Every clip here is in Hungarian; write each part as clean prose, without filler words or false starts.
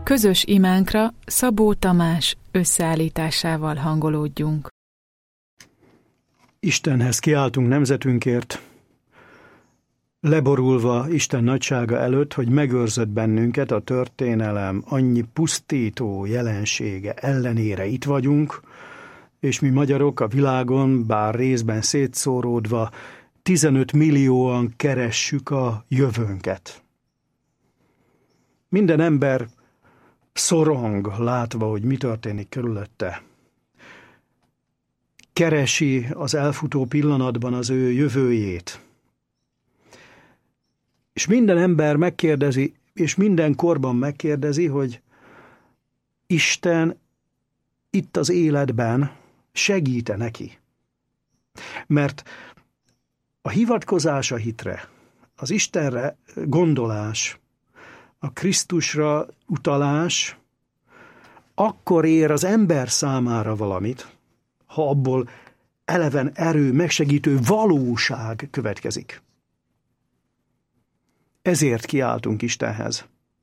Közös imánkra Szabó Tamás összeállításával hangolódjunk. Istenhez kiáltunk nemzetünkért, leborulva Isten nagysága előtt, hogy megőrzött bennünket a történelem annyi pusztító jelensége ellenére itt vagyunk, és mi magyarok a világon, bár részben szétszóródva, 15 millióan keressük a jövőnket. Minden ember szorong, látva, hogy mi történik körülötte. Keresi az elfutó pillanatban az ő jövőjét. És minden ember megkérdezi, és minden korban megkérdezi, hogy Isten itt az életben segít-e neki. Mert a hivatkozás a hitre, az Istenre gondolás, a Krisztusra utalás akkor ér az ember számára valamit, ha abból eleven erő, megsegítő valóság következik. Ezért kiáltunk Istenhez.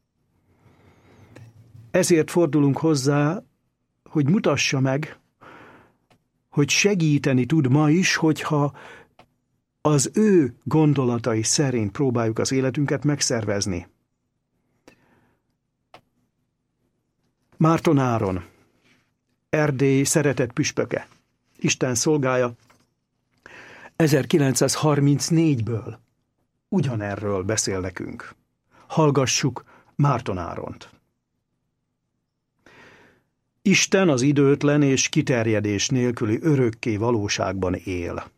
Ezért fordulunk hozzá, hogy mutassa meg, hogy segíteni tud ma is, hogyha az ő gondolatai szerint próbáljuk az életünket megszervezni. Márton Áron, Erdély szeretett püspöke, Isten szolgája, 1934-ből ugyanerről beszél nekünk. Hallgassuk Márton Áront. Isten az időtlen és kiterjedés nélküli örökké valóságban él.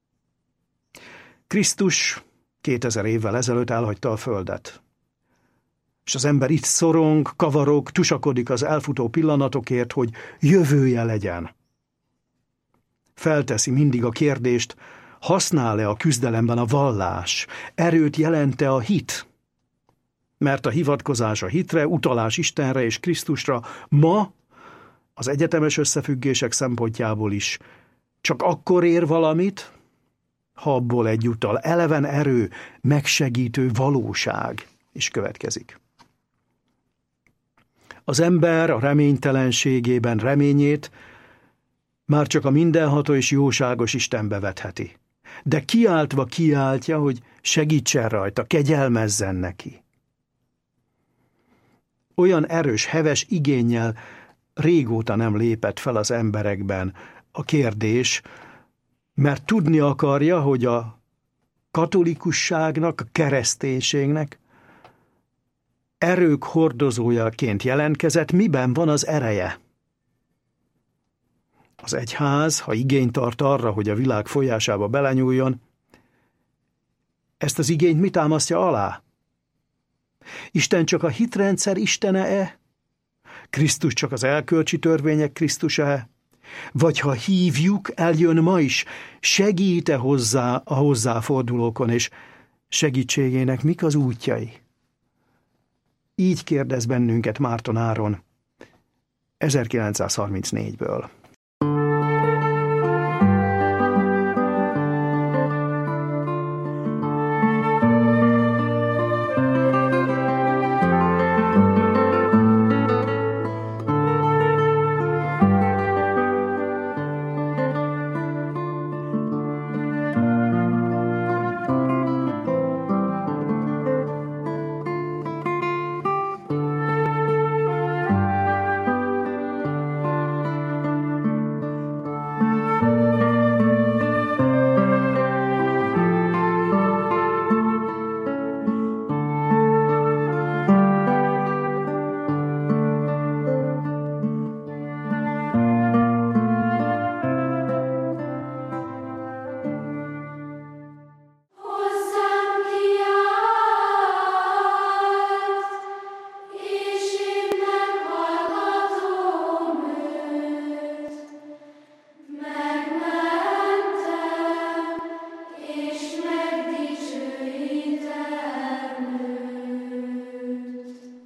Krisztus 2000 évvel ezelőtt elhagyta a földet. És az ember itt szorong, kavarog, tusakodik az elfutó pillanatokért, hogy jövője legyen. Felteszi mindig a kérdést, használ-e a küzdelemben a vallás, erőt jelent-e a hit? Mert a hivatkozás a hitre, utalás Istenre és Krisztusra ma az egyetemes összefüggések szempontjából is csak akkor ér valamit, ha abból egyúttal eleven erő, megsegítő valóság is következik. Az ember a reménytelenségében reményét már csak a mindenható és jóságos Istenbe vetheti. De kiáltva kiáltja, hogy segítsen rajta, kegyelmezzen neki. Olyan erős, heves igénnyel régóta nem lépett fel az emberekben a kérdés, mert tudni akarja, hogy a katolikusságnak, a kereszténységnek erők hordozójaként jelentkezett, miben van az ereje. Az egyház, ha igényt tart arra, hogy a világ folyásába belenyúljon, ezt az igényt mit támasztja alá? Isten csak a hitrendszer istene-e? Krisztus csak az erkölcsi törvények Krisztusa-e? Vagy ha hívjuk, eljön ma is, segít-e hozzá a hozzáfordulókon, és segítségének mik az útjai? Így kérdez bennünket Márton Áron 1934-ből.